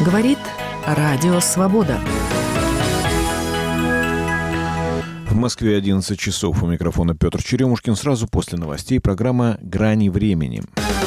Говорит Радио Свобода. В Москве 11 часов. У микрофона Петр Черемушкин. Сразу после новостей программа «Грани времени».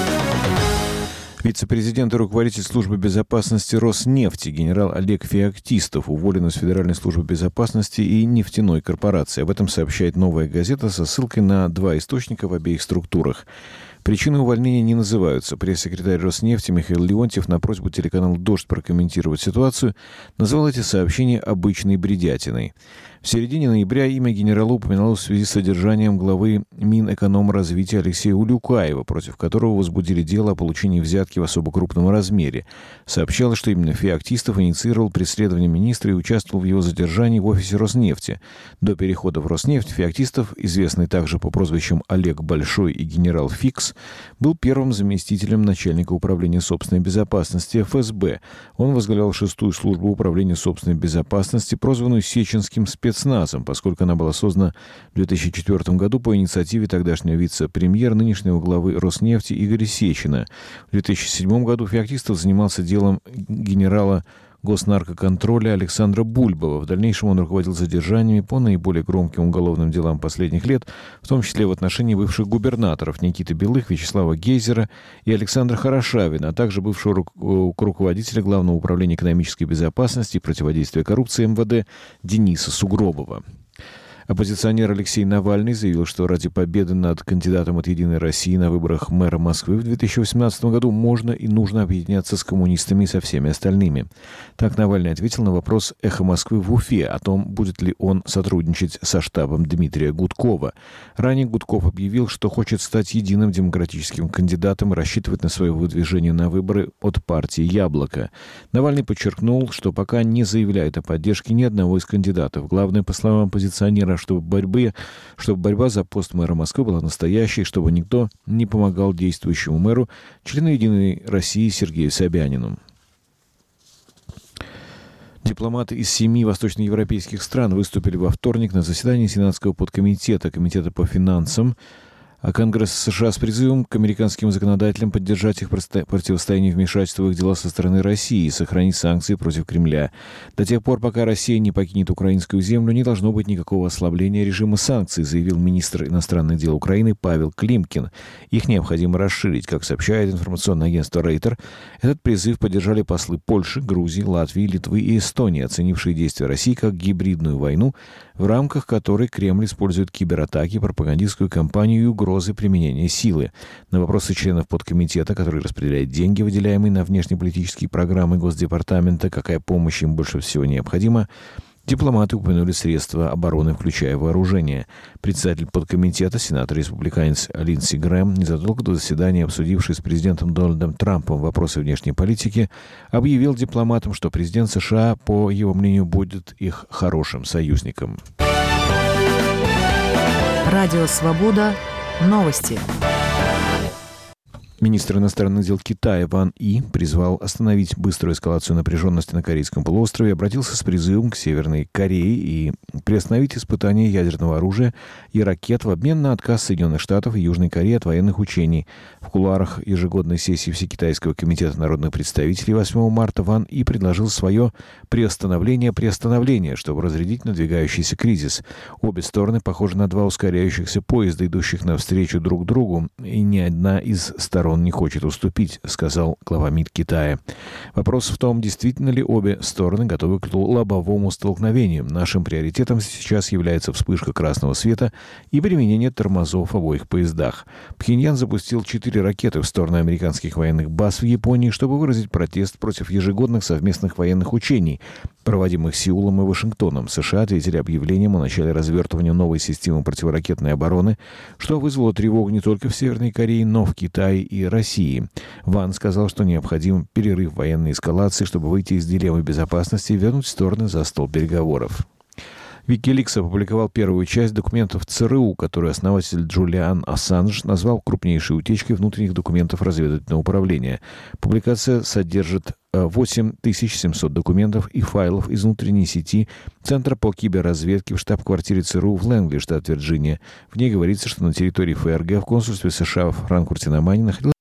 Вице-президент и руководитель службы безопасности Роснефти генерал Олег Феоктистов уволен из Федеральной службы безопасности и нефтяной корпорации. Об этом сообщает «Новая газета» со ссылкой на два источника в обеих структурах. Причины увольнения не называются. Пресс-секретарь Роснефти Михаил Леонтьев на просьбу телеканала «Дождь» прокомментировать ситуацию назвал эти сообщения обычной бредятиной. В середине ноября имя генерала упоминалось в связи с содержанием главы Минэкономразвития Алексея Улюкаева, против которого возбудили дело о получении взятки в особо крупном размере. Сообщалось, что именно Феоктистов инициировал преследование министра и участвовал в его задержании в офисе Роснефти. До перехода в Роснефть Феоктистов, известный также по прозвищам Олег Большой и генерал Фикс, был первым заместителем начальника управления собственной безопасности ФСБ. Он возглавлял 6-ю службу управления собственной безопасности, прозванную Сеченским спецназом, поскольку она была создана в 2004 году по инициативе тогдашнего вице-премьера, нынешнего главы Роснефти Игоря Сечина. В 2007 году Феоктистов занимался делом генерала госнаркоконтроля Александра Бульбова. В дальнейшем он руководил задержаниями по наиболее громким уголовным делам последних лет, в том числе в отношении бывших губернаторов Никиты Белых, Вячеслава Гейзера и Александра Хорошавина, а также бывшего руководителя Главного управления экономической безопасности и противодействия коррупции МВД Дениса Сугробова. Оппозиционер Алексей Навальный заявил, что ради победы над кандидатом от «Единой России» на выборах мэра Москвы в 2018 году можно и нужно объединяться с коммунистами и со всеми остальными. Так Навальный ответил на вопрос «Эхо Москвы» в Уфе о том, будет ли он сотрудничать со штабом Дмитрия Гудкова. Ранее Гудков объявил, что хочет стать единым демократическим кандидатом и рассчитывать на свое выдвижение на выборы от партии «Яблоко». Навальный подчеркнул, что пока не заявляет о поддержке ни одного из кандидатов. Главное, по словам оппозиционера, чтобы борьба за пост мэра Москвы была настоящей, чтобы никто не помогал действующему мэру, члену «Единой России» Сергею Собянину. Дипломаты из 7 восточноевропейских стран выступили во вторник на заседании Сенатского подкомитета Комитета по финансам Конгресса США с призывом к американским законодателям поддержать их противостояние вмешательства в их дела со стороны России и сохранить санкции против Кремля. До тех пор, пока Россия не покинет украинскую землю, не должно быть никакого ослабления режима санкций, заявил министр иностранных дел Украины Павел Климкин. Их необходимо расширить. Как сообщает информационное агентство Рейтер, этот призыв поддержали послы Польши, Грузии, Латвии, Литвы и Эстонии, оценившие действия России как гибридную войну, в рамках которой Кремль использует кибератаки, пропагандистскую кампанию и угрозы применения силы. На вопросы членов подкомитета, который распределяет деньги, выделяемые на внешнеполитические программы Госдепартамента, какая помощь им больше всего необходима, дипломаты упомянули средства обороны, включая вооружение. Председатель подкомитета, сенатор-республиканец Линдси Грэм, незадолго до заседания, обсудивший с президентом Дональдом Трампом вопросы внешней политики, объявил дипломатам, что президент США, по его мнению, будет их хорошим союзником. Радио «Свобода». Новости. Министр иностранных дел Китая Ван И призвал остановить быструю эскалацию напряженности на Корейском полуострове и обратился с призывом к Северной Корее и приостановить испытания ядерного оружия и ракет в обмен на отказ Соединенных Штатов и Южной Кореи от военных учений. В кулуарах ежегодной сессии Всекитайского комитета народных представителей 8 марта Ван И предложил свое приостановление, чтобы разрядить надвигающийся кризис. Обе стороны похожи на два ускоряющихся поезда, идущих навстречу друг другу, и ни одна из сторон не хочет уступить, сказал глава МИД Китая. Вопрос в том, действительно ли обе стороны готовы к лобовому столкновению. Нашим приоритетом сейчас является вспышка красного света и применение тормозов в обоих поездах. Пхеньян запустил 4 ракеты в сторону американских военных баз в Японии, чтобы выразить протест против ежегодных совместных военных учений, проводимых Сеулом и Вашингтоном. США ответили объявлением о начале развертывания новой системы противоракетной обороны, что вызвало тревогу не только в Северной Корее, но в Китае и России. Ван сказал, что необходим перерыв в военной эскалации, чтобы выйти из дилеммы безопасности и вернуть стороны за стол переговоров. Wikileaks опубликовал первую часть документов ЦРУ, которую основатель Джулиан Ассанж назвал крупнейшей утечкой внутренних документов разведывательного управления. Публикация содержит 8700 документов и файлов из внутренней сети Центра по киберразведке в штаб-квартире ЦРУ в Лэнгли, штат Вирджиния. В ней говорится, что на территории ФРГ в консульстве США в Франкфурте на Майне находилось